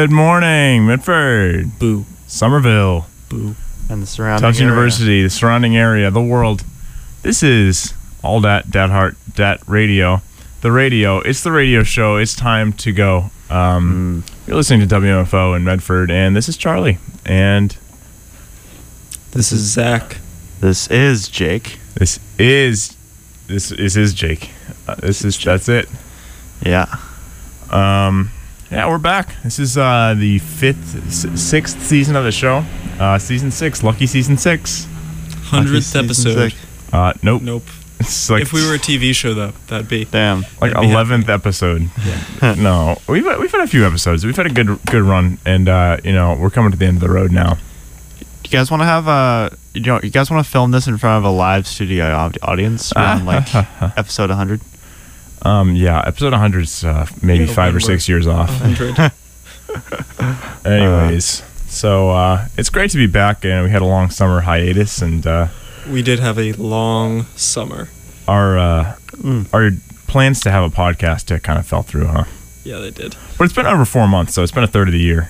Good morning, Mitford. Boo. Somerville. Boo. And the surrounding Tufts area. University, the surrounding area, the world. This is All Dat Heart Dat Radio. The radio. It's the radio show. It's time to go. You're listening to WMFO in Medford, and this is Charlie. And This is Zach. This is Jake. this is Jake. That's it. Yeah. Yeah, we're back. This is the sixth season of the show. Season 6, lucky season 6. 100th episode. Nope. Nope. It's like If we were a TV show, though, that'd be... Damn. like that'd be 11th epission. No, we've had a few episodes. We've had a good run, and we're coming to the end of the road now. You guys want to have you guys want to film this in front of a live studio audience around like episode 100? Yeah, episode 100 is maybe 5 or 6 years off. 100. Anyways, so it's great to be back, and we had a long summer hiatus, and We did have a long summer. our plans to have a podcast kind of fell through, huh? Yeah, they did. But it's been over 4 months, so it's been a third of the year.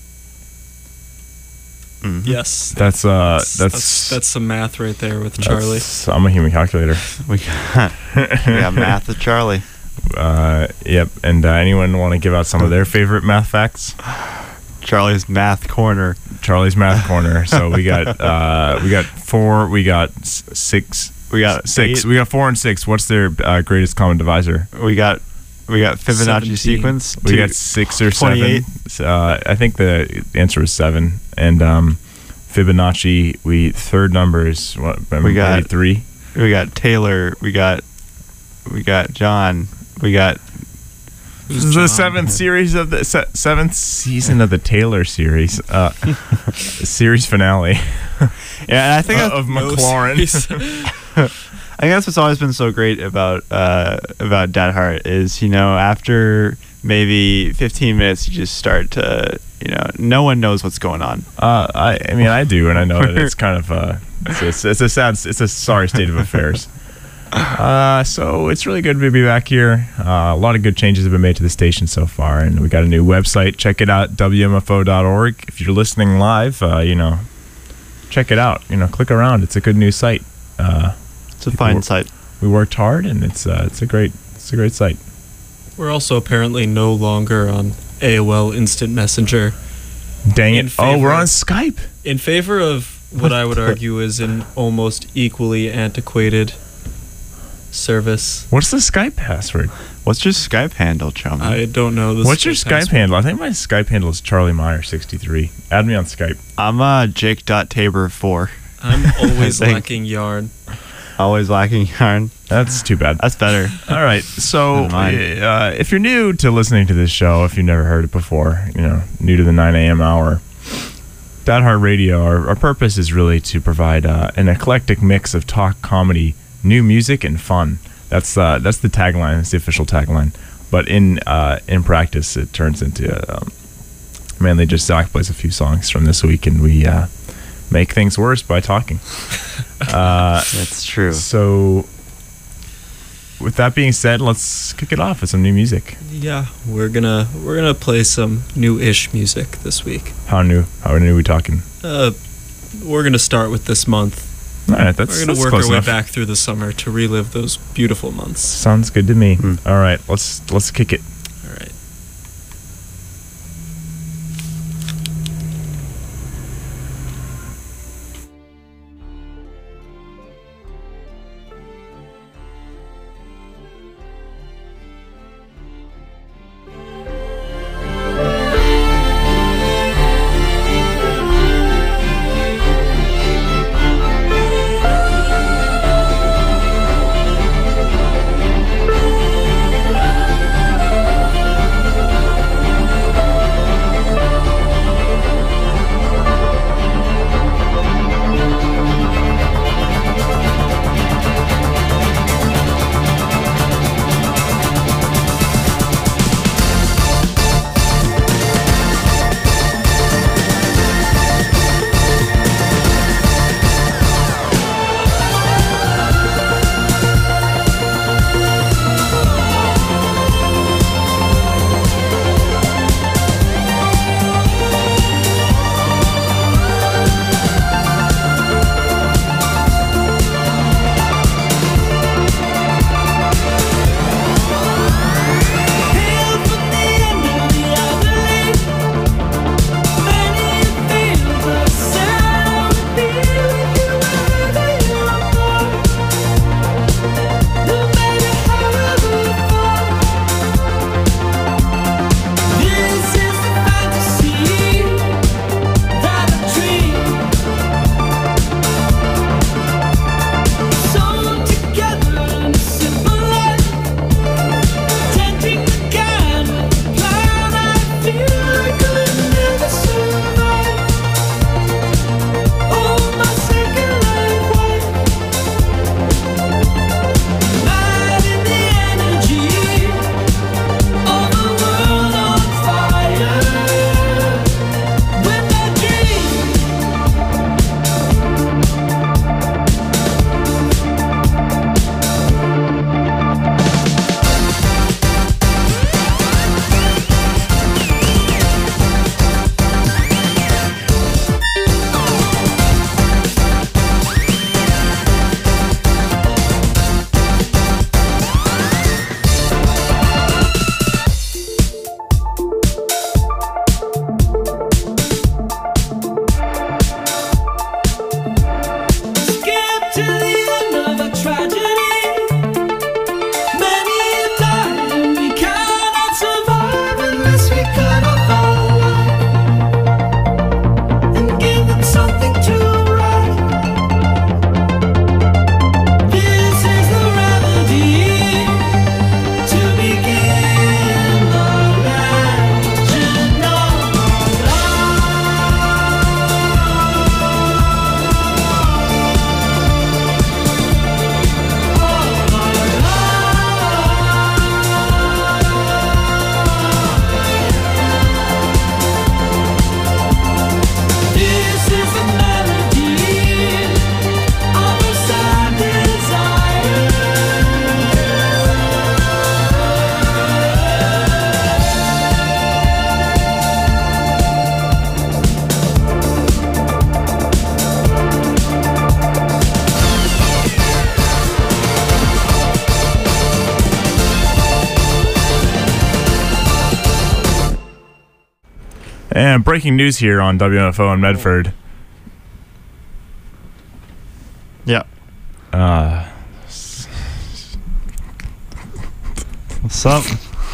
Mm-hmm. Yes. That's some math right there with Charlie. I'm a human calculator. We got math with Charlie. Yep. And anyone want to give out some of their favorite math facts? Charlie's math corner. Charlie's math corner. So we got 4. We got 6. We got 6. 8. We got 4 and 6. What's their greatest common divisor? We got Fibonacci 17. sequence. We got 6 or 28. 7. I think the answer was 7. And Fibonacci, third number is what? We got 3. We got Taylor. We got John. We got This is the 7th series of the 7th season of the Taylor series, series finale. yeah. And I think of McLaurin. I think that's what's always been so great about Dad Heart is, after maybe 15 minutes, you just start to, no one knows what's going on. I mean, I do, and I know that it's kind of it's a sorry state of affairs. So it's really good to be back here. A lot of good changes have been made to the station so far, and we got a new website. Check it out, WMFO.org. If you're listening live, check it out. Click around. It's a good new site. It's a fine site. We worked hard, and it's a great site. We're also apparently no longer on AOL Instant Messenger. Dang In it! Oh, favor- we're on Skype. In favor of what I would argue is an almost equally antiquated service. What's the Skype password? What's your Skype handle, chum? I don't know. The What's your Skype Skype password. handle? I think my Skype handle is Charlie Meyer 63. Add me on Skype. I'm Jake.Tabor4. I'm always I think. lacking yarn. Always lacking yarn. That's too bad. That's better. All right. So, Never mind. if you're new to listening to this show, if you've never heard it before, new to the 9 a.m. hour, Dad Heart Radio, our purpose is really to provide an eclectic mix of talk, comedy, new music, and fun. That's the tagline. That's the official tagline. But in practice, it turns into mainly just Zach plays a few songs from this week, and we make things worse by talking. That's true. So, with that being said, let's kick it off with some new music. Yeah, we're gonna play some new-ish music this week. How new are we talking? We're gonna start with this month. All right, that's We're gonna work close our way enough. back through the summer to relive those beautiful months. Sounds good to me. All right, let's kick it. All right. Thank And breaking news here on WNFO in Medford. Yeah. What's up?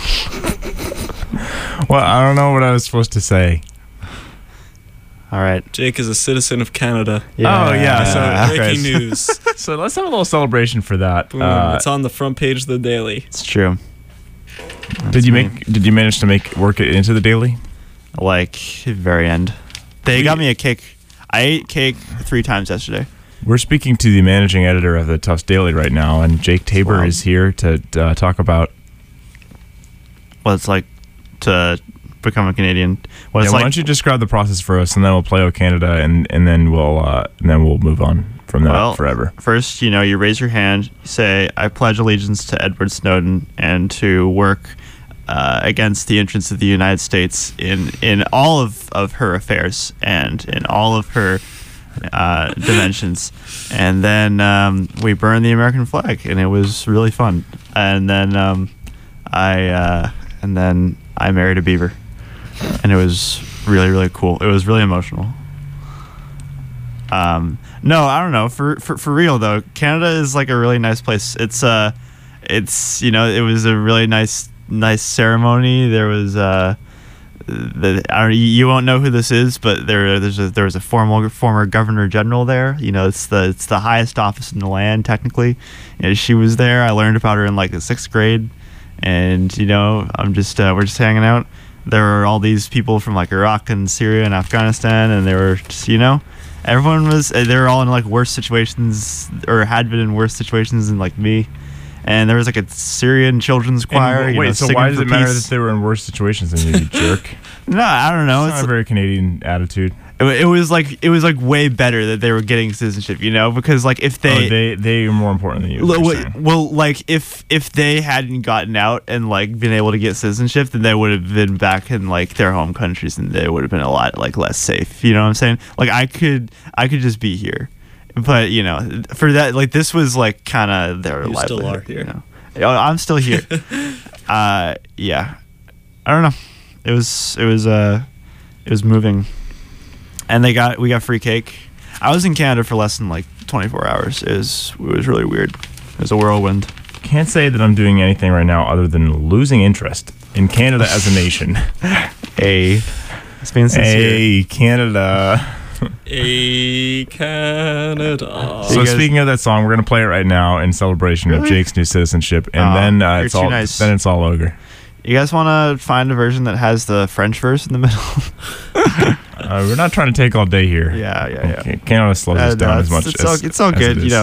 Well, I don't know what I was supposed to say. All right. Jake is a citizen of Canada. Oh, yeah, so- Breaking Okay. news. So let's have a little celebration for that. Boom. It's on the front page of the Daily. It's true. Did you manage to work it into the Daily? Like very end? They got me a cake. I ate cake 3 times yesterday. We're speaking to the managing editor of the Tufts Daily right now, and Jake Tabor Wow. is here to talk about. What it's like to become a Canadian. What Yeah, it's why like. don't you describe the process for us, and then we'll play O Canada, and then we'll move on from that Well, forever. First, you raise your hand, you say, I pledge allegiance to Edward Snowden and to work against the interests of the United States in all of her affairs and in all of her dimensions. And then we burned the American flag, and it was really fun. And then I married a beaver, and it was really, really cool. It was really emotional. No, I don't know. For real though, Canada is like a really nice place. It was a really nice ceremony. There was you won't know who this is, but there was a former governor general there. It's the highest office in the land technically. She was there. I learned about her in like the 6th grade, and we're just hanging out. There were all these people from like Iraq and Syria and Afghanistan, and they were just everyone was they were all in like worse situations or had been in worse situations than like me. And there was like a Syrian children's choir. Wait, so why does it matter that they were in worse situations than you, you jerk? No, I don't know. It's not a very Canadian attitude. It was like way better that they were getting citizenship, because like if they are more important than you. is what you're saying. well, like if they hadn't gotten out and like been able to get citizenship, then they would have been back in like their home countries, and they would have been a lot like less safe. You know what I'm saying? Like I could just be here, but for that, like this was like kind of their You livelihood. still are here. I'm still here. Yeah, I don't know. It was moving. And we got free cake. I was in Canada for less than like 24 hours. It was really weird. It was a whirlwind. Can't say that I'm doing anything right now other than losing interest in Canada as a nation. It's being sincere. Hey, Canada. A Canada. So speaking of that song, we're gonna play it right now in celebration of Jake's new citizenship, and then you're it's too all nice. then it's all over. You guys want to find a version that has the French verse in the middle? We're not trying to take all day here. Yeah. Okay, Canada slows us down as much. It's all as good. it is.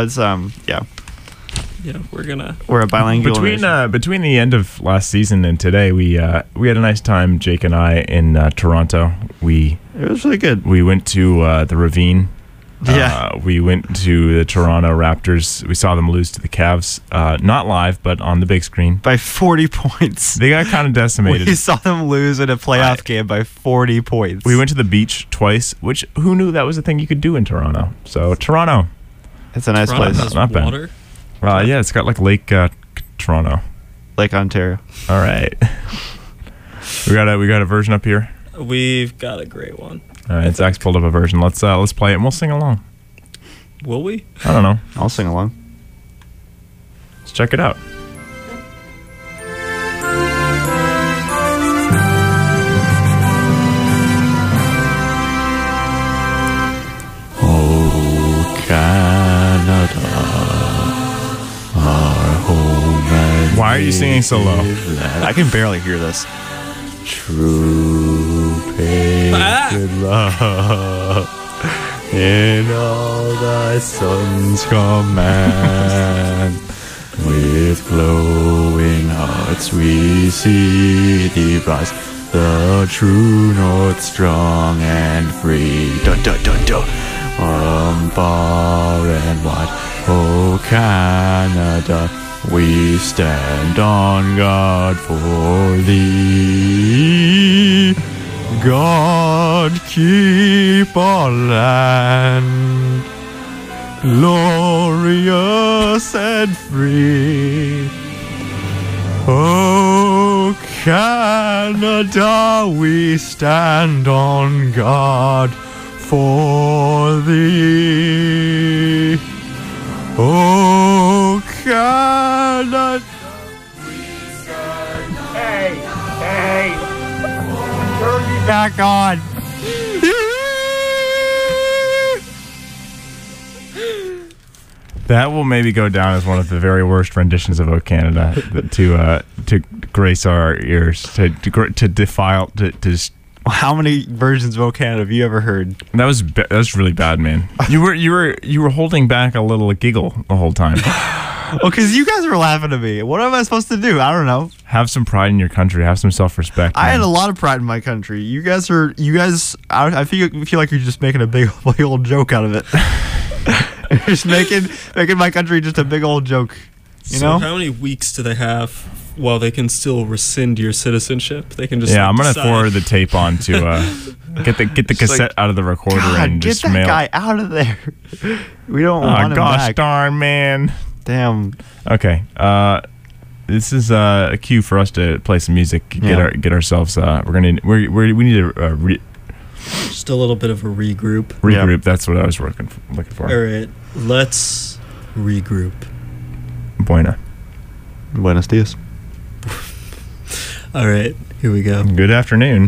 Yeah, We're a bilingual nation. Between the end of last season and today, we had a nice time, Jake and I, in Toronto. It was really good. We went to the Ravine. Yeah. We went to the Toronto Raptors. We saw them lose to the Cavs, not live, but on the big screen. By 40 points. They got kind of decimated. We saw them lose in a playoff game by 40 points. We went to the beach twice, which who knew that was a thing you could do in Toronto. So Toronto. It's a nice Toronto place. has Not bad. water. Yeah, it's got like Lake Toronto. Lake Ontario. All right. we got a version up here. We've got a great one. All right, Zach's pulled up a version. Let's play it and we'll sing along. Will we? I don't know. I'll sing along. Let's check it out. Oh, Canada, our home and Why are you singing so low? land. I can barely hear this. True patriot love in all thy sons command. With glowing hearts we see thee rise, the true north strong and free. Dun dun dun dun. Far and wide, oh Canada, we stand on guard for thee. God keep our land glorious and free. Oh Canada, we stand on guard for thee. Oh, Canada. Hey, turn me back on. That will maybe go down as one of the very worst renditions of "O Canada" to grace our ears, to defile, to just. How many versions of "O Canada" have you ever heard? That was really bad, man. You were holding back a little giggle the whole time. Well, because you guys were laughing at me. What am I supposed to do? I don't know. Have some pride in your country. Have some self-respect. I man. had a lot of pride in my country. You guys. I feel like you're just making a big old joke out of it. You're just making my country just a big old joke. You know? How many weeks do they have while they can still rescind your citizenship? They can just I'm gonna decide. forward the tape on to get the cassette out of the recorder and get just that mail. guy out of there. We don't Oh want him gosh back. darn, man. Damn. Okay. This is a cue for us to play some music. Get ourselves. We need to Just a little bit of a regroup. regroup. Yep. That's what I was looking for. All right, let's regroup. Buena. Buenos dias. All right, here we go. Good afternoon.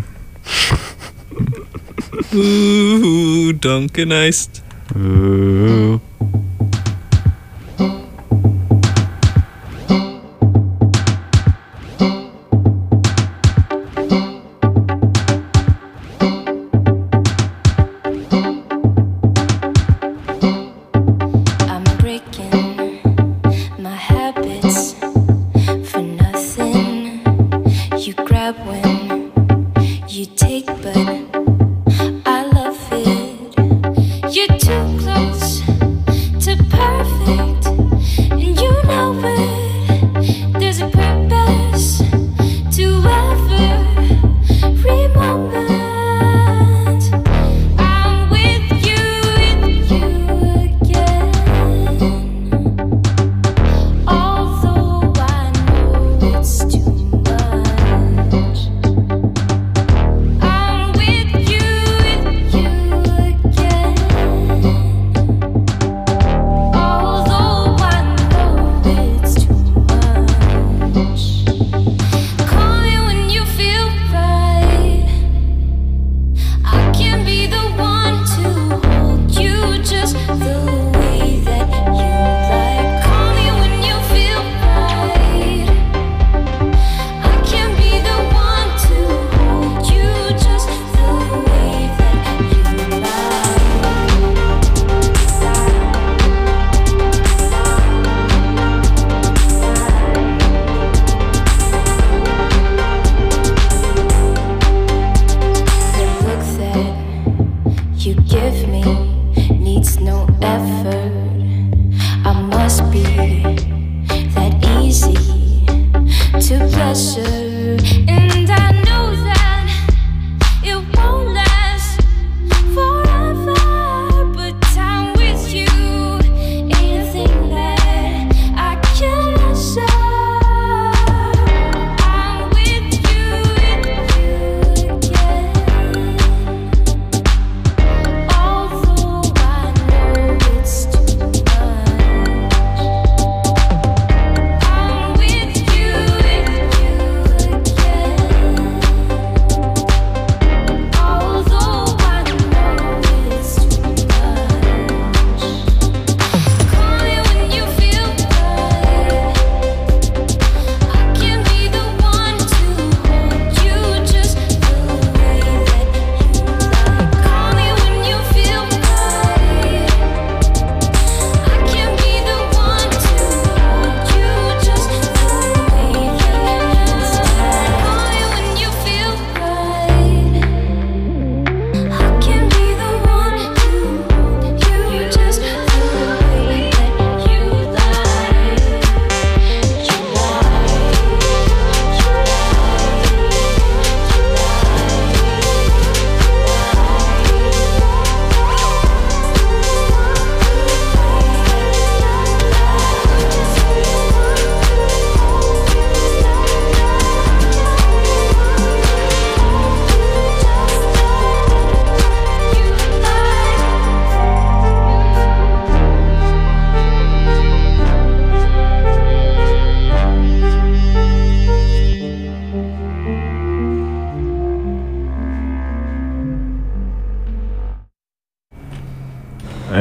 Ooh, Duncan iced. Ooh. I'm breaking my habits for nothing. You grab when you take, but I love it. You're too close to perfect, and you know it. There's a purpose to every moment. I'm with you again. Although I know it's too much, I'm with you again. Although I know it's too much. Call me when you feel right. I can be the one to hold you just the way that you like. Call me when you feel right. I can be the one to hold you just the way that you The look that you give me needs no effort. I must be that easy to pleasure, and I know that it won't last forever. But time with you, anything that I can measure. I'm with you again. Although I know it's too much, I'm with you again.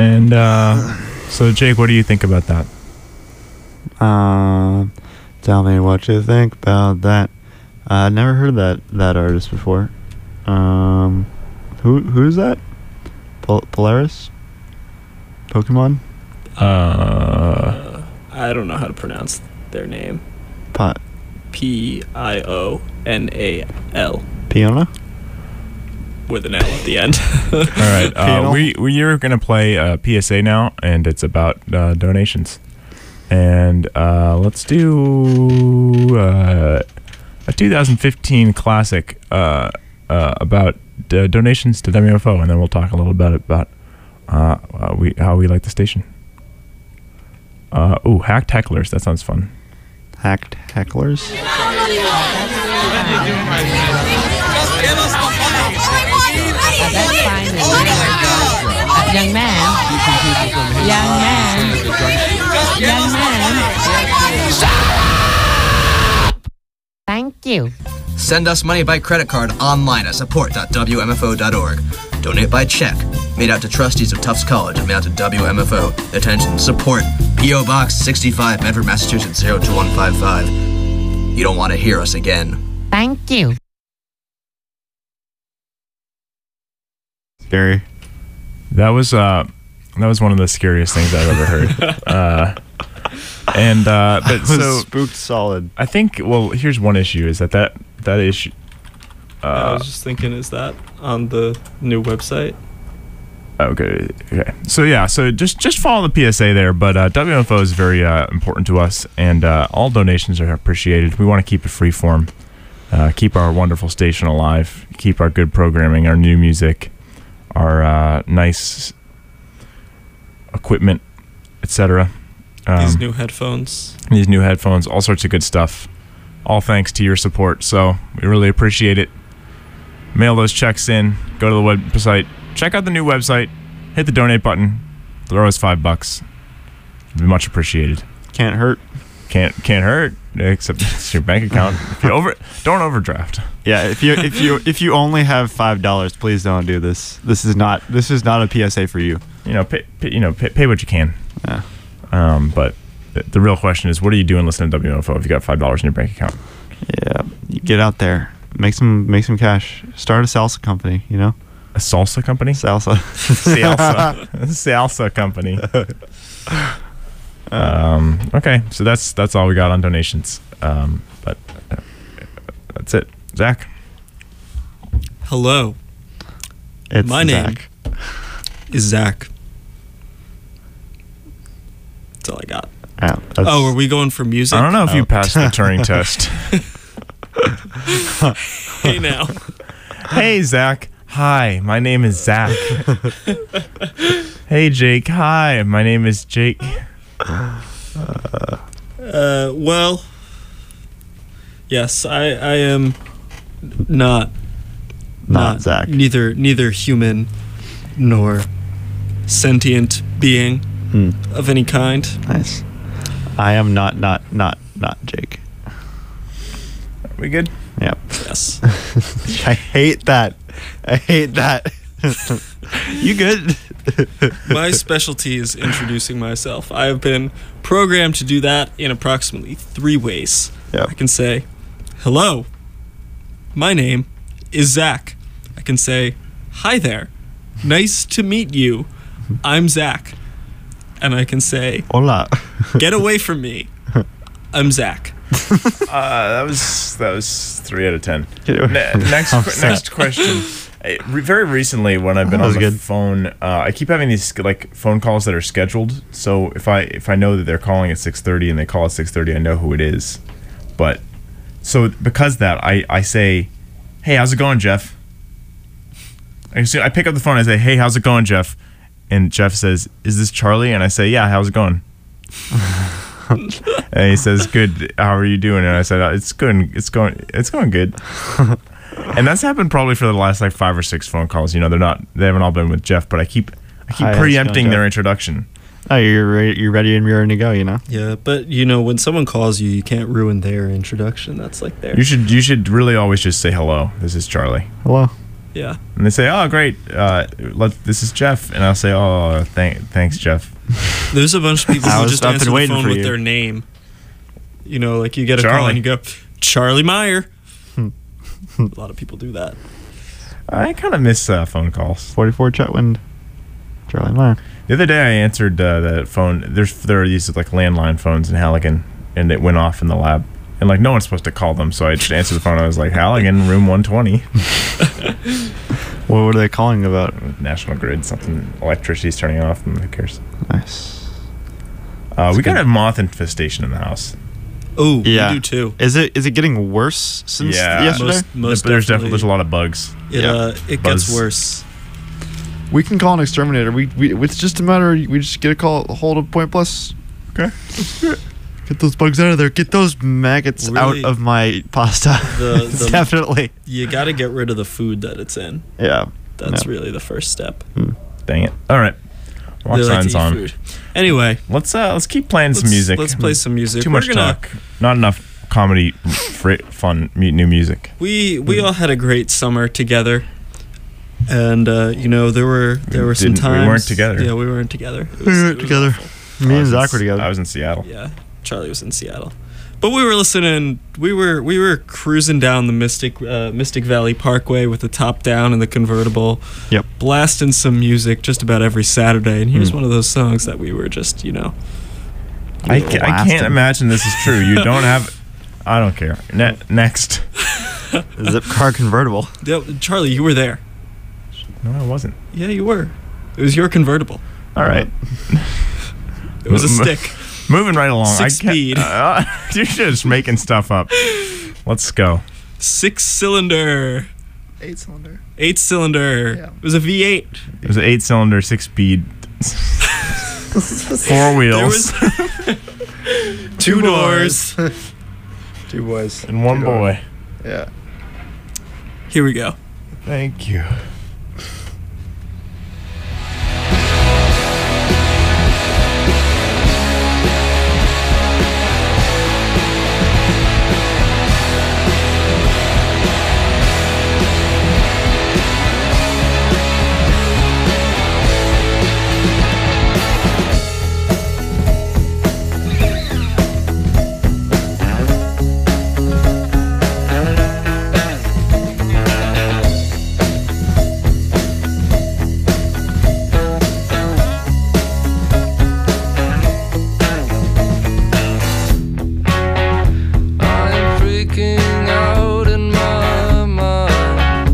And so, Jake, what do you think about that? Tell me what you think about that. I never heard that artist before. Who's that? Polaris? Pokemon? I don't know how to pronounce their name. Pot. Pional. Piona? With an L at the end. All right. Panel? We're going to play a PSA now, and it's about donations. And let's do a 2015 classic about donations to WMFO, and then we'll talk a little bit about how we like the station. Hacked hecklers. That sounds fun. Hacked hecklers? Young man. Thank you. Send us money by credit card online at support.wmfo.org. Donate by check, made out to trustees of Tufts College and mailed to WMFO. Attention, support, P.O. Box 65, Medford, Massachusetts 02155. You don't want to hear us again. Thank you. Scary. That was one of the scariest things I've ever heard. But Was so spooked solid. I think, well, here's one issue is that issue. I was just thinking, is that on the new website? Okay. So just follow the PSA there. But WMFO is very important to us, and all donations are appreciated. We want to keep it free form, keep our wonderful station alive, keep our good programming, our new music, our nice equipment, etc. These new headphones. All sorts of good stuff. All thanks to your support. So we really appreciate it. Mail those checks in. Go to the website. Check out the new website. Hit the donate button. Throw us $5. It'd be much appreciated. Can't hurt. Can't hurt. Except it's your bank account. If you don't overdraft. Yeah, if you only have $5, please don't do this. This is not a PSA for you. Pay what you can. Yeah. But the real question is, what are you doing listening to WMFO if you got $5 in your bank account? Yeah, you get out there, make some cash. Start a salsa company. A salsa company? Salsa. Salsa company. Okay, so that's all we got on donations. But that's it. Zach. Hello. It's My name Zach. is Zach. That's all I got. Yeah, Oh, are we going for music? I don't know if you passed the Turing test. Hey now. Hey, Zach. Hi, my name is Zach. Hey, Jake. Hi, my name is Jake. Well, yes, I am not Zach. Neither human nor sentient being of any kind. Nice. I am not Jake. We good? Yep. Yes. I hate that. You good? My specialty is introducing myself. I have been programmed to do that in approximately 3 ways. Yep. I can say, hello, my name is Zach. I can say, hi there, nice to meet you, I'm Zach. And I can say, Hola. get away from me, I'm Zach. That was 3 out of 10. Oh, Next question. Very recently, when I've been That on was the good. phone, I keep having these phone calls that are scheduled. So if I know that they're calling at 6:30 and they call at 6:30, I know who it is. But so because that, I say, "Hey, how's it going, Jeff?" I pick up the phone and I say, "Hey, how's it going, Jeff?" And Jeff says, "Is this Charlie?" And I say, "Yeah, how's it going?" And he says, "Good. How are you doing?" And I said, "It's good. It's going good." And that's happened probably for the last 5 or 6 phone calls. They haven't all been with Jeff, but I keep Hi, preempting how's it going, their Jeff? introduction. Oh, you're ready and rearing to go. Yeah, but when someone calls you, you can't ruin their introduction. That's their... You should really always just say hello. This is Charlie. Hello. Yeah. And they say, "Oh, great, this is Jeff," and I'll say, "Oh, thanks, Jeff." There's a bunch of people who just I've answer been the waiting phone for with you. their name. You know, like you get a call Charlie. and you go, Charlie Meyer. A lot of people do that. I kind of miss phone calls. 44 Chetwynd, Charlie Meyer. The other day, I answered the phone. There are these like landline phones in Halligan, and it went off in the lab. And like no one's supposed to call them, so I just answered the phone. I was like, Halligan, room 120, What were they calling about? National Grid, something. Electricity's turning off. And who cares? Nice. We got a moth infestation in the house. Oh, Yeah. we do too. Is it getting worse since Yeah. yesterday? Most there's definitely. there's a lot of bugs. It Buzz. gets worse. We can call an exterminator. We it's just a matter. We just get a hold of Point Plus. Okay. Get those bugs out of there. Get those maggots Really? out of my pasta. The- Definitely. You got to get rid of the food that it's in. Yeah. That's Yeah. really the first step. Dang it. All right. Watch They like to signs eat on. food. Anyway, Let's keep playing some music. Let's play some music. Too We're much gonna- talk. Not enough comedy, fun, new music. We all had a great summer together, and you know there were some didn't- we times weren't together. Yeah, we weren't together. It We was- weren't it was together. awful. Me I and was in Zach were S- together. I was in Seattle. Yeah, Charlie was in Seattle, but we were listening. We were cruising down the Mystic Valley Parkway with the top down and the convertible. Yep. Blasting some music just about every Saturday, and here's one of those songs that we were just I can't Blasting. imagine this is true. You don't have. I don't care. Next. Zip car convertible. Yeah, Charlie, you were there. No, I wasn't. Yeah, you were. It was your convertible. All right. It was a stick. Moving right along. 6-speed. You're just making stuff up. Let's go. 6-cylinder. 8-cylinder. 8-cylinder. Yeah. It was a V8. It was an 8-cylinder, 6-speed, 4 wheels, There was 2 doors. 2 boys. and 1 boy. Yeah. Here we go. Thank you. I'm freaking out in my mind.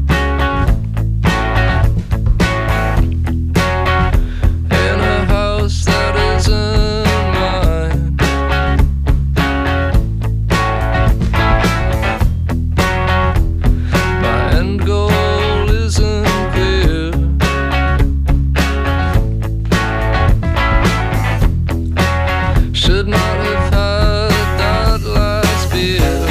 In a house that isn't mine. My end goal isn't clear. Should not have had that last beer.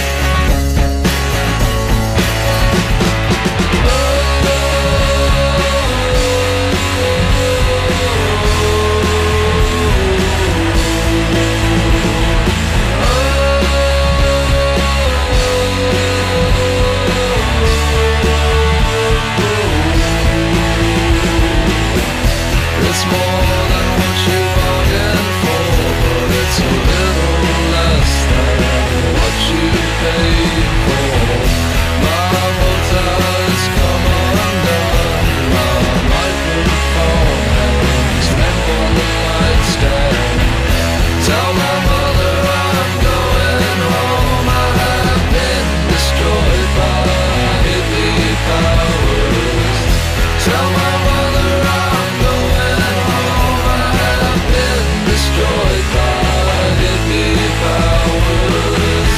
It's more than what you bargained for, but it's a little less than what you paid for. My hotel has come undone, my microphone hangs limp on the nightstand. Tell my mother I'm going home. I have been destroyed by hippie powers. Tell my mother I'm going home. I have been destroyed by hippie powers.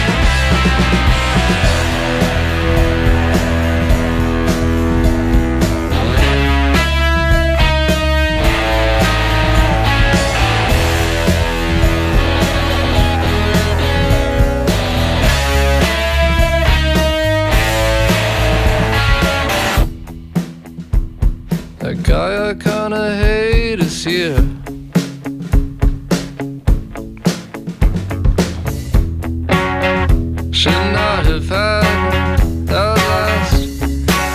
That guy I kinda hate is here. Should not have had that last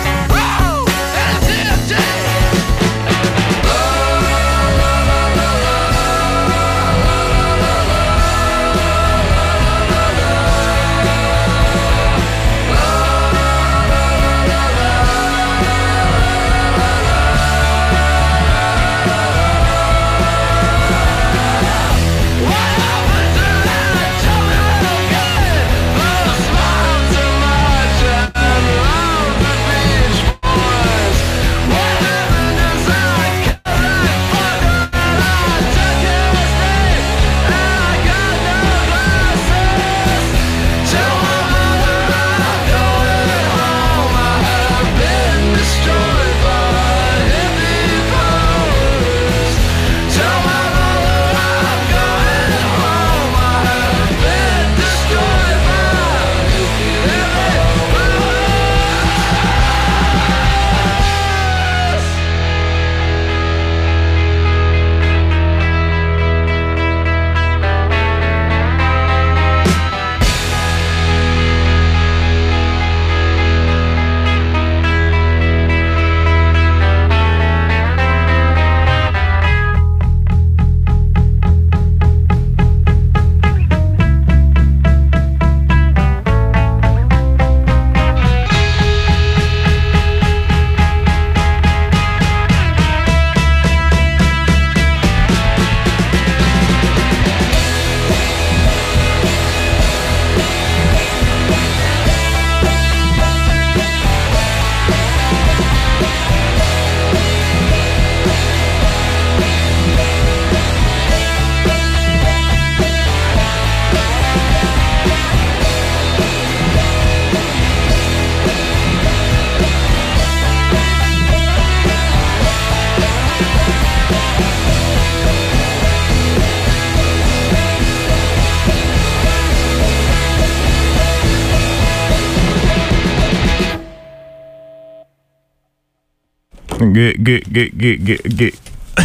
Get.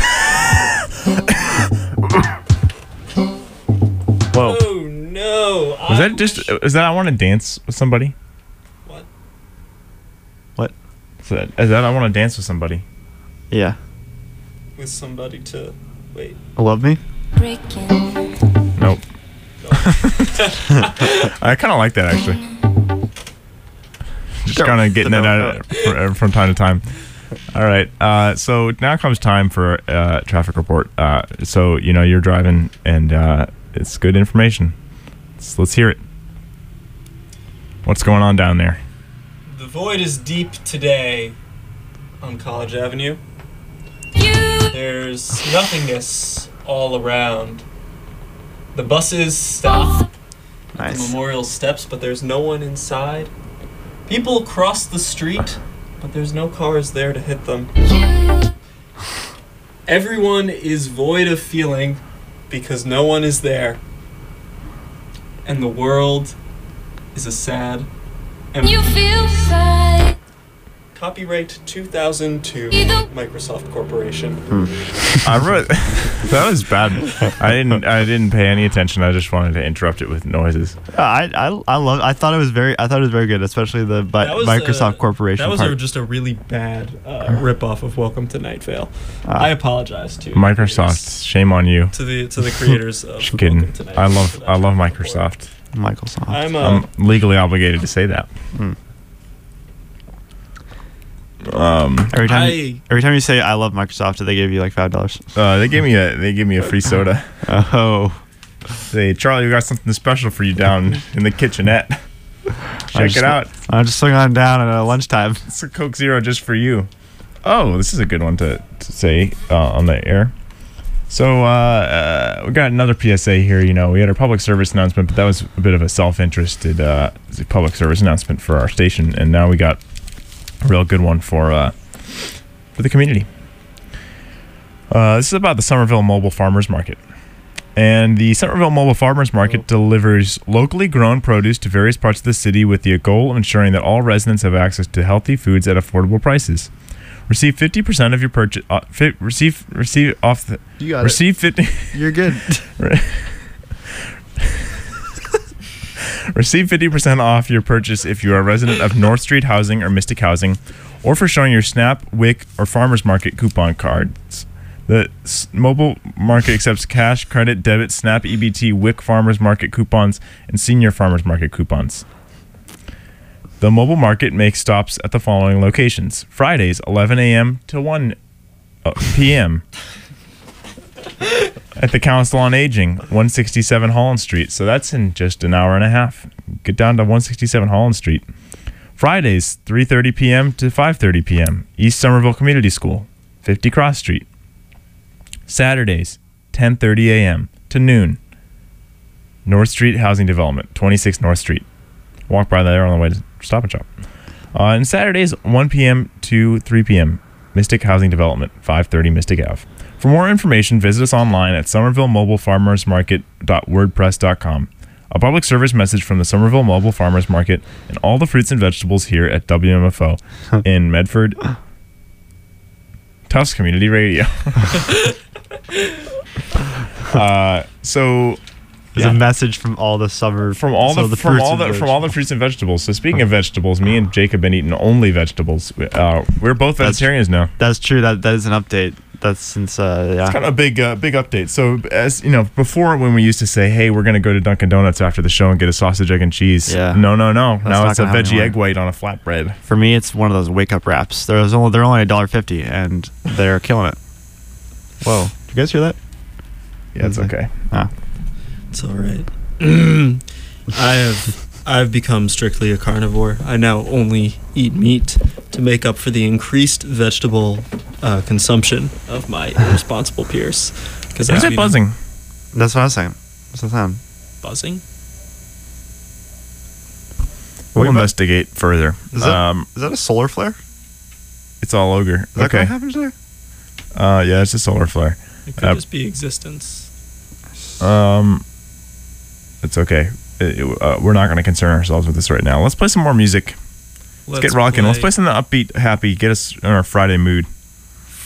Whoa. Oh no! Was that just? Is that I want to dance with somebody? What? What? Is that I want to dance with somebody? Yeah. With somebody to wait? Love me? breaking. Nope. I kind of like that actually. Just kind of getting it out from time to time. All right. So now comes time for traffic report. So you're driving and it's good information. So let's hear it. What's going on down there? The void is deep today on College Avenue. There's nothingness all around. The buses stop at the Nice. memorial steps, but there's no one inside. People cross the street, but there's no cars there to hit them. Everyone is void of feeling because no one is there. And the world is a sad and You feel right. copyright 2002 Microsoft Corporation. I wrote that was bad. I didn't pay any attention. I just wanted to interrupt it with noises. I thought it was very good, especially the That was, Microsoft Corporation That was part. just a really bad rip-off of Welcome to Night Vale. I apologize to Microsoft, shame on you. to the creators of Just kidding. Welcome to Night I Vale love for that Microsoft. Microsoft. I'm I'm legally obligated to say that. every I- time you say I love Microsoft, they give you like $5. They gave me a free soda. Oh. Say, Charlie, we got something special for you down in the kitchenette. Check it out. I'm just swing on down at lunchtime. It's a Coke Zero just for you. Oh, this is a good one to say on the air. So we got another PSA here. We had our public service announcement, but that was a bit of a self-interested public service announcement for our station, and now we got a real good one for the community. This is about the Somerville Mobile Farmers Market. And the Somerville Mobile Farmers Market delivers locally grown produce to various parts of the city with the goal of ensuring that all residents have access to healthy foods at affordable prices. Receive 50% of your purchase. Receive off the. You got receive 50. You're good. Receive 50% off your purchase if you are a resident of North Street Housing or Mystic Housing, or for showing your SNAP, WIC, or Farmers Market coupon cards. The mobile market accepts cash, credit, debit, SNAP, EBT, WIC, Farmers Market coupons, and Senior Farmers Market coupons. The mobile market makes stops at the following locations: Fridays, 11 a.m. to 1 p.m. at the Council on Aging, 167 Holland Street. So that's in just an hour and a half. Get down to 167 Holland Street. Fridays, 3:30 p.m. to 5:30 p.m. East Somerville Community School, 50 Cross Street. Saturdays, 10:30 a.m. to noon. North Street Housing Development, 26 North Street. Walk by there on the way to Stop and Shop. And Saturdays, 1 p.m. to 3 p.m. Mystic Housing Development, 530 Mystic Ave. For more information, visit us online at somervillemobilefarmersmarket.wordpress.com. A public service message from the Somerville Mobile Farmers Market and all the fruits and vegetables here at WMFO in Medford, Tufts Community Radio. So There's a message from all the summer from all the fruits and vegetables. So speaking of vegetables, me and Jake have been eating only vegetables. We're both vegetarians now. That's true. That is an update. That's since It's kind of a big update. So as you know, before when we used to say, "Hey, we're gonna go to Dunkin' Donuts after the show and get a sausage, egg, and cheese." Yeah. No. Now not it's a gonna happen veggie anymore. egg white on a flatbread. For me, it's one of those wake up wraps. They're only $1.50 and they're killing it. Whoa! Did you guys hear that? Yeah, it's okay. It's all right. I've become strictly a carnivore. I now only eat meat to make up for the increased vegetable consumption of my irresponsible peers. Because Is it buzzing? That's what I was saying. What's the sound? Buzzing? We'll Wait, but- investigate further. Is that a solar flare? It's all ogre. Is that Okay. what happened today? Yeah, it's a solar flare. It could just be existence. It's okay. We're not going to concern ourselves with this right now. Let's play some more music. Let's get rocking. Let's play something upbeat, happy. Get us in our Friday mood.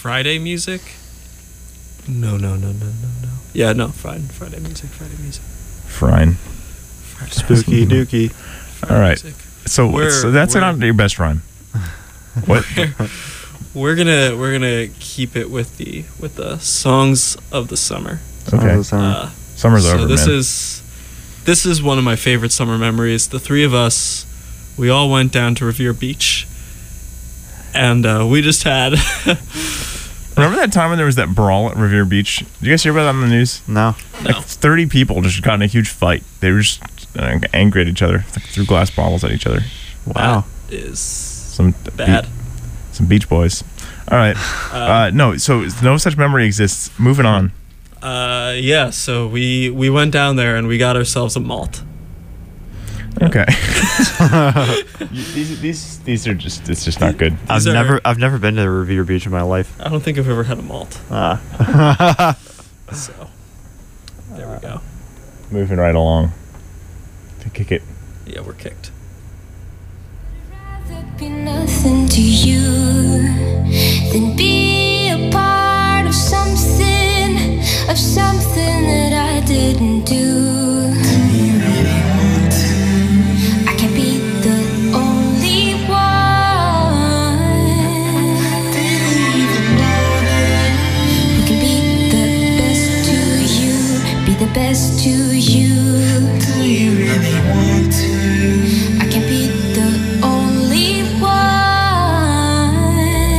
Friday music. No. Yeah, no, Friday music. Frine. Spooky dookie. All right. Music. So, that's not your best rhyme. What? We're gonna keep it with the songs of the summer. Okay. Summer's over, this man. This is one of my favorite summer memories. The three of us, we all went down to Revere Beach, and we just had. Remember that time when there was that brawl at Revere Beach? Did you guys hear about that on the news? No. Like 30 people just got in a huge fight. They were just angry at each other, like, threw glass bottles at each other. Wow. That is Some bad. some Beach Boys. All right. No, so no such memory exists. Moving on. Yeah. So we went down there and we got ourselves a malt. Okay. these are just, it's just not good. I've These are- never been to Revere Beach in my life. I don't think I've ever had a malt. So there we go. Moving right along. To kick it. Yeah, we're kicked. Rather be nothing to you than be a part of something that I didn't do. I can be the only one who can be the best to you, be the best to you. I can be the only one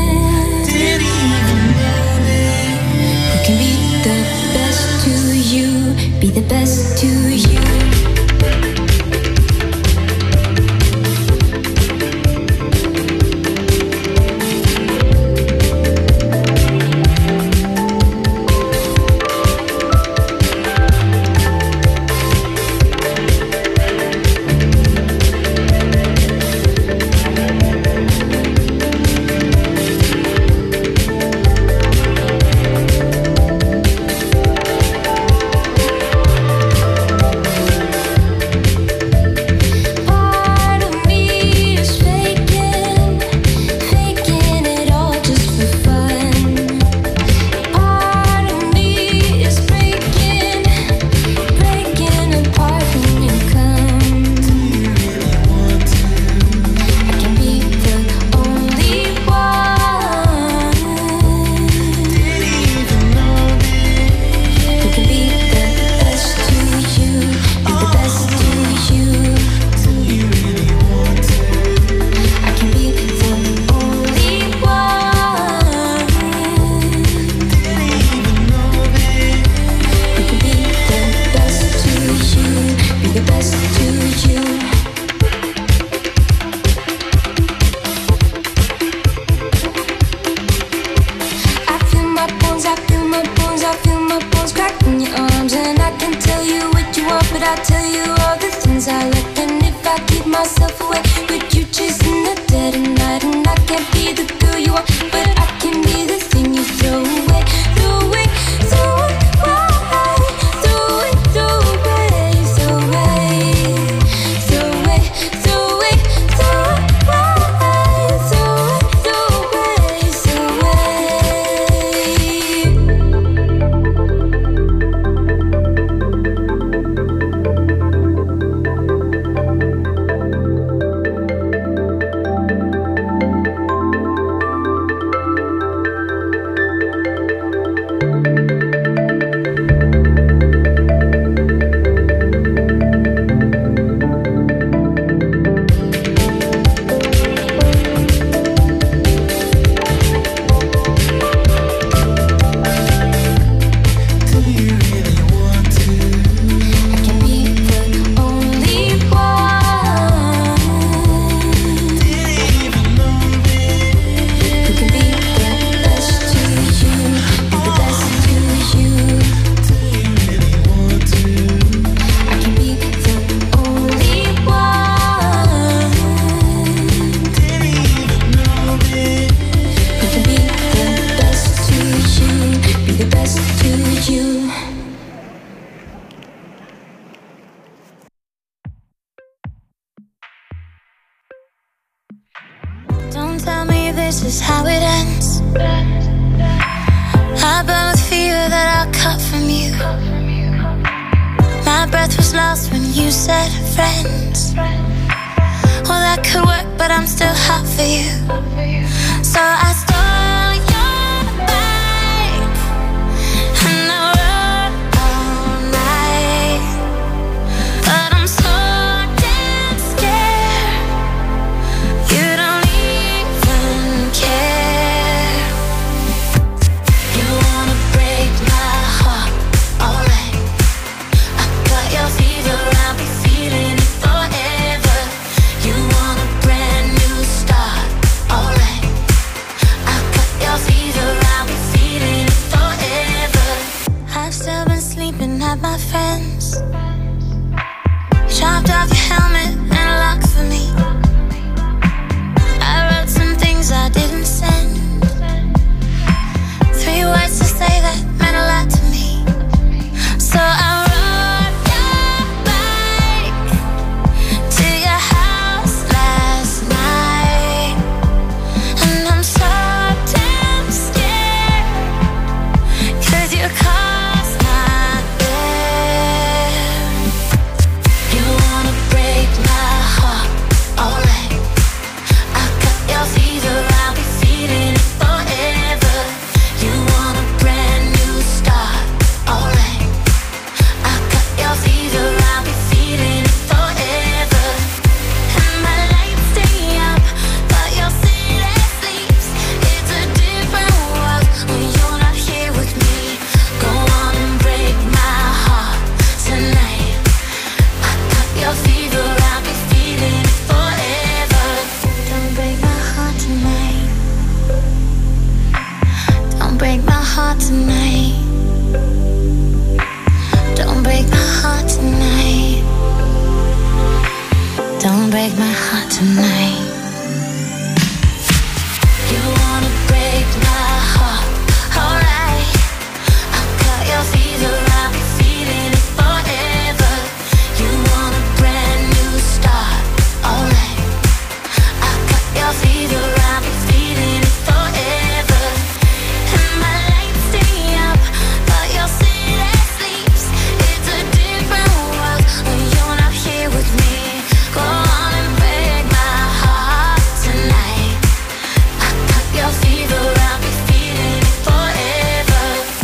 who can be the best to you, be the best to you. Part of me is faking it all just for fun. Part of me is breaking apart when you come. I can be the only one who can be the best to you, be the best to you. I can be the only one who can be the best to you, be the best to you. I feel my bones crack in your arms, and I can tell you what you want, but I tell you all the things I like. And if I keep myself away, would you chasing the dead of night? And I can't be the girl you want, but I can be the thing you throw away, throw away, throw away, throw away, throw away, throw away, throw away, throw away, throw away, throw away. I can be the only one who can be the best to you, be the best to you. I can be the only one who can be the best to you, be the best to you. Don't tell me this is how it ends. I burn with fear that I'll cut from you. My breath was lost when you said friends. Well, that could work, but I'm still hot for you. So I stole your bike and I rode all night. But I'm so damn scared. You don't even care. You wanna break my heart, alright. I got your fever, I'll be feeling it forever. You want a brand new start, alright. I got your fever, I'll be feeling it forever. I've still been sleeping at my friends. Chopped off your helmet and locked for me. I wrote some things I didn't send. 3 words to say that meant a lot to me. So I rode your bike to your house last night. And I'm so damn scared, 'cause your car's not there. You wanna break my heart, alright. I got your fever, I'll be feeling it forever. You want a brand new start, alright. I got your fever, I'll be feeling it forever. And my lights stay up, but your city sleeps. It's a different world when you're not here with me. Go on and break my heart tonight. I got your fever, I'll be feeling it forever. Don't break my heart tonight. Don't break my heart tonight. Don't break my heart tonight. Don't break my heart tonight. You wanna break my heart, alright. I got your fever, I'll be feeling it forever. You want a brand new start, alright. I got your fever, I'll be feeling it forever. And my lights stay up, but your city sleeps. It's a different world when you're not here with me. Go on and break my heart tonight. I got your fever, I'll be feeling it forever.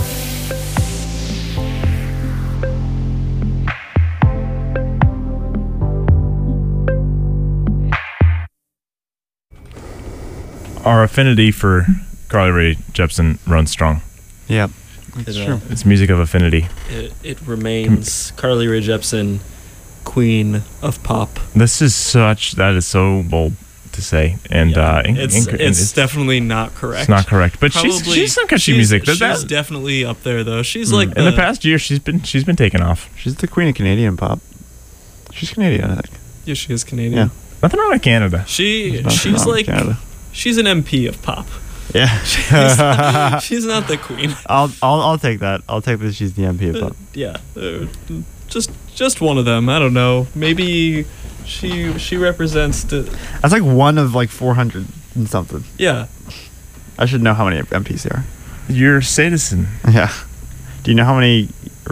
Our affinity for Carly Rae Jepsen runs strong. Yep. That's It, true. It's music of affinity. It remains Carly Rae Jepsen, queen of pop. That is so bold to say, and Yeah. and It's definitely not correct. it's not correct. But she's Probably- some country she's- music. She's definitely up there though. She's like in the past year, she's been taken off. She's the queen of Canadian pop. She's Canadian, I think. Yeah, she is Canadian. Yeah. Nothing wrong with Canada. Nothing She's wrong with like Canada. she's an MP of pop. Yeah. She's not the queen. I'll take that. I'll take that she's the MP of pop. Yeah, just one of them. I don't know. Maybe she represents the. That's like one of like 400 and something. Yeah, I should know how many MPs there are. You're a citizen. Yeah. Do you know how many?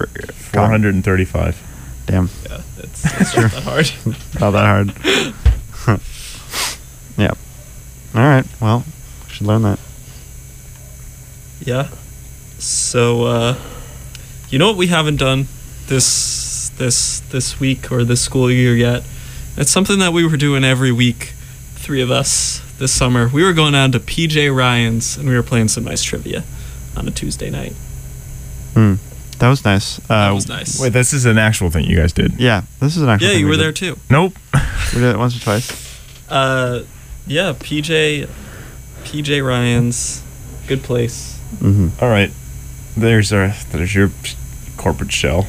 435. Damn. yeah. It's not that hard. Not that hard. Yeah. All right. Well, should learn that. Yeah. So, you know what we haven't done this week or this school year yet? It's something that we were doing every week, 3 of us this summer. We were going down to PJ Ryan's and we were playing some nice trivia on a Tuesday night. That was nice. That was nice. Wait, this is an actual thing you guys did. Yeah, this is an actual Yeah, thing you we were did. there too. Nope. We did it once or twice. Yeah, PJ Ryan's, good place. Mm-hmm. All right. There's your corporate shell.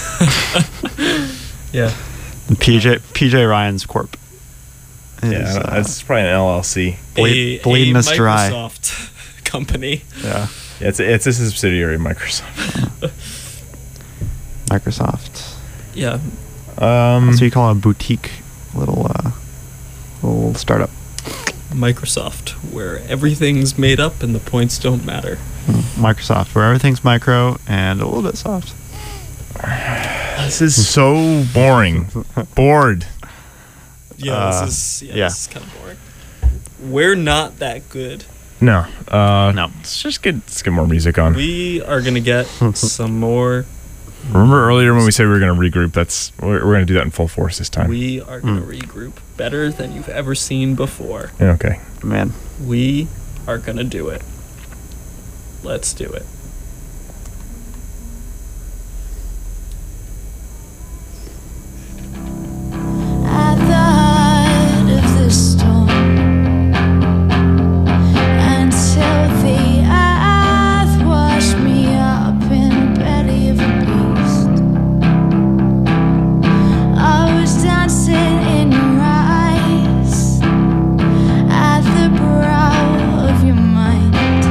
Yeah. PJ Ryan's Corp. Yeah, it's probably an LLC. Bleeding us dry. Microsoft company. Yeah. Yeah, it's a subsidiary of Microsoft. Microsoft. Yeah. That's what you call a boutique little startup. Microsoft, where everything's made up and the points don't matter. Microsoft, where everything's micro and a little bit soft. This is so boring. Bored. Yeah, this is kind of boring. We're not that good. No. No. Let's get more music on. We are gonna get some more. Remember earlier when we said we were going to regroup? We're going to do that in full force this time. We are gonna regroup better than you've ever seen before. Yeah, okay. Man. We are gonna do it. Let's do it. At the heart of the storm, until the earth washed me up in the belly of a beast. I was dancing in your eyes, at the brow of your mind,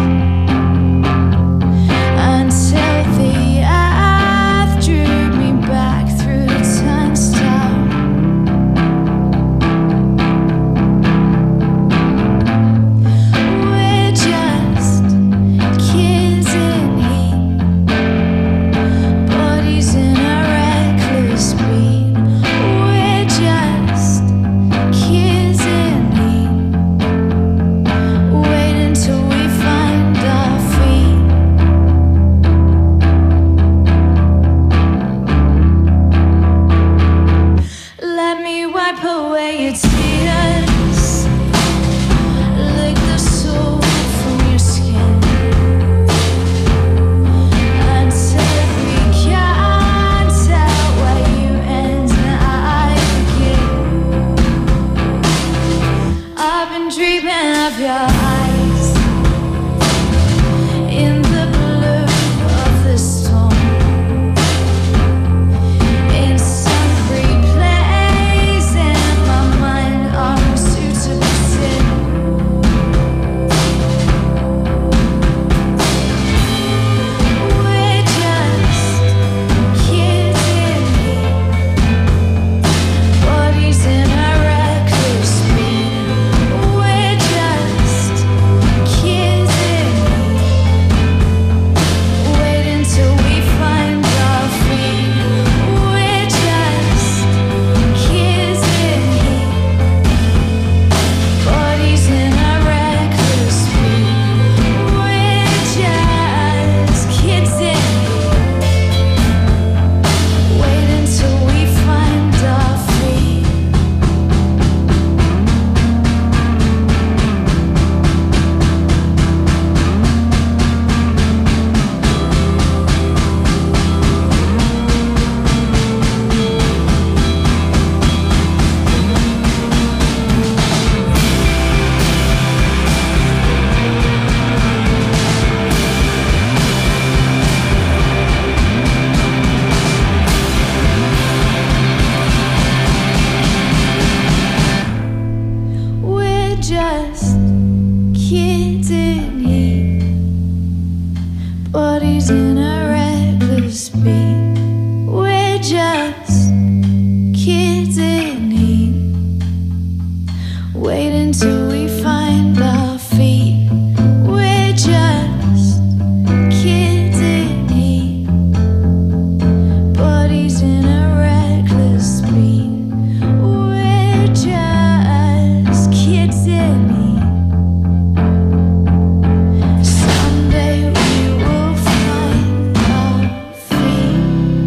until the earth drew me back through the turnstile. We're just kids in heat, bodies in a reckless speed. We're just kids in heat, waiting till we find our feet. Let me wipe away your tears, lick the soul from your skin, until we can't tell where you end and I begin. I've been dreaming of your eyes in the blue of the storm, in some free place in my mind, arms to sit. We're just kids in heat, bodies in a reckless speed. We're just kids in heat, waiting till we find our feet. We're just kids in heat, bodies in a reckless speed. We're just kids in heat, waiting till we find our feet. We're just kids in heat, bodies in a reckless speed. We're just kids in heat, waiting till we find our feet. We're just kids in heat, bodies in a reckless speed. We're just kids in heat. Someday we will find our feet.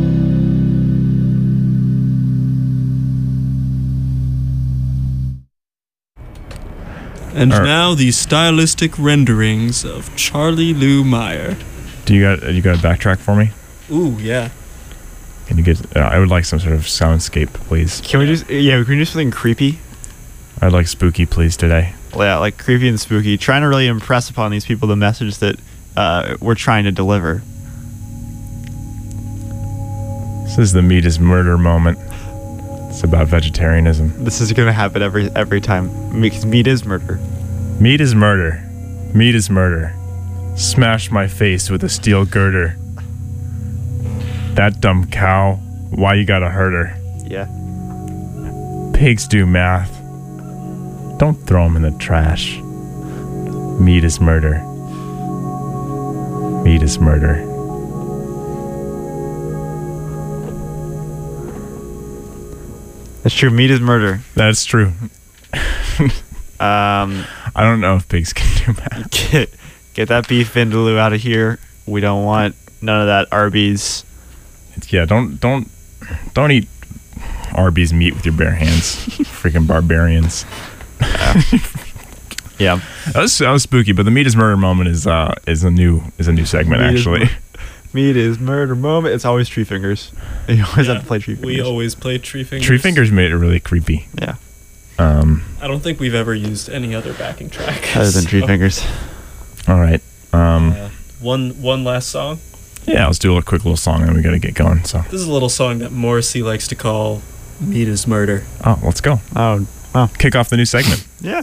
And Alright. now the stylistic renderings of Charlie Lou Meyer. Do you got a backtrack for me? Ooh, yeah. Can you get? I would like some sort of soundscape, please. Can we do something creepy? I'd like spooky, please, today. Yeah, like creepy and spooky. Trying to really impress upon these people the message that we're trying to deliver. This is the meat is murder moment. It's about vegetarianism. This is gonna happen every time. Because meat is murder. Meat is murder. Meat is murder. Smash my face with a steel girder. That dumb cow. Why you gotta hurt her? Yeah. Pigs do math. Don't throw them in the trash. Meat is murder. Meat is murder. That's true. Meat is murder. That's true. Um, I don't know if pigs can do math. get that beef vindaloo out of here. We don't want none of that Arby's. Yeah, don't eat Arby's meat with your bare hands. Freaking barbarians. Yeah. That was spooky, but the Meat is murder moment is a new segment Meat is actually. Meat is murder moment. It's always Tree Fingers. You always have to play Tree Fingers. We always play Tree Fingers. Tree Fingers made it really creepy. Yeah. I don't think we've ever used any other backing track. Other than Tree So, Fingers. All right. One last song. Yeah, let's do a quick little song and we got to get going. So. This is a little song that Morrissey likes to call Meat is Murder. Oh, let's go. Oh, wow. Kick off the new segment. Yeah.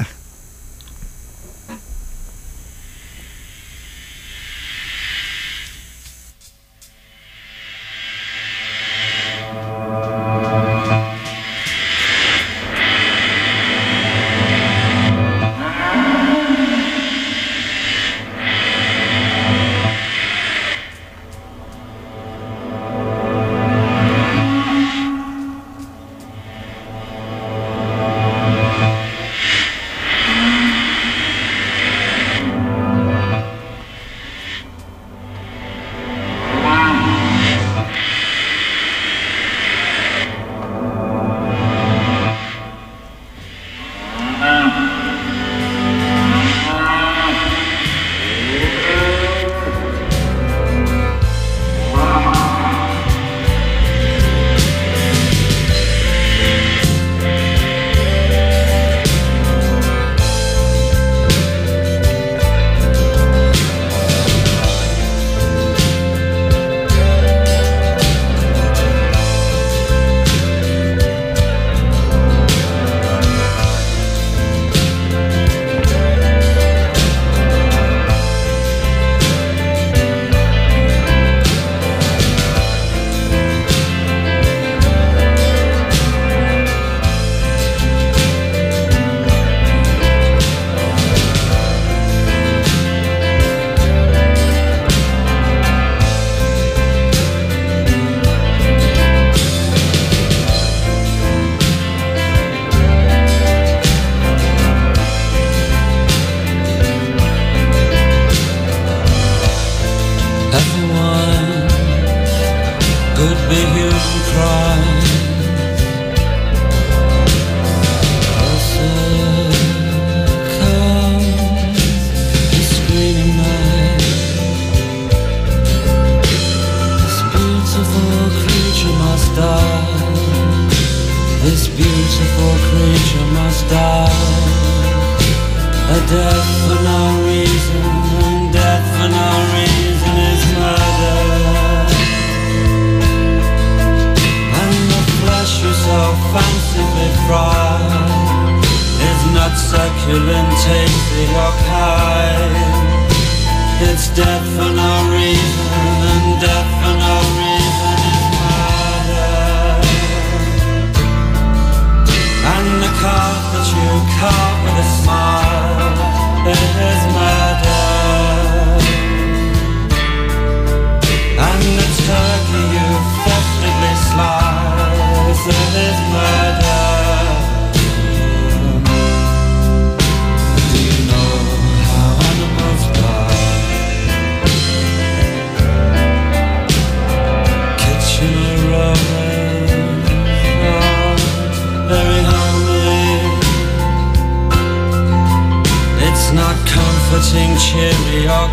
Cheery or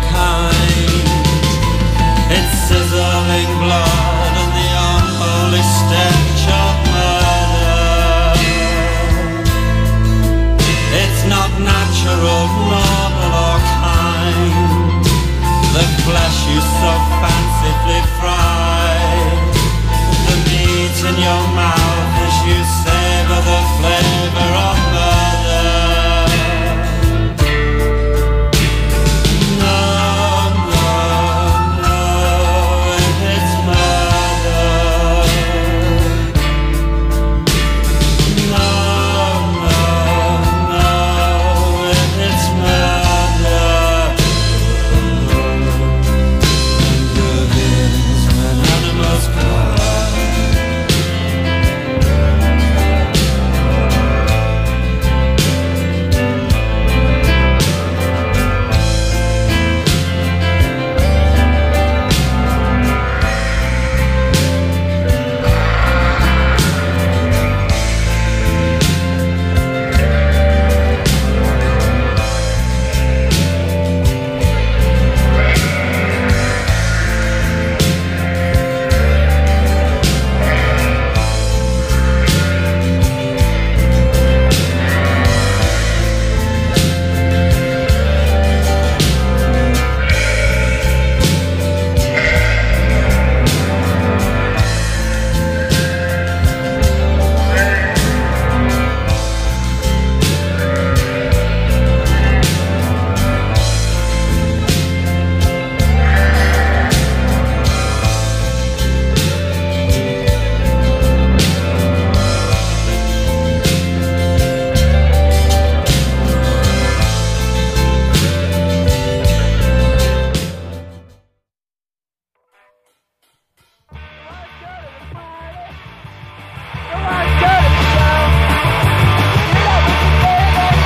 kind, it's sizzling blood and the unholy stare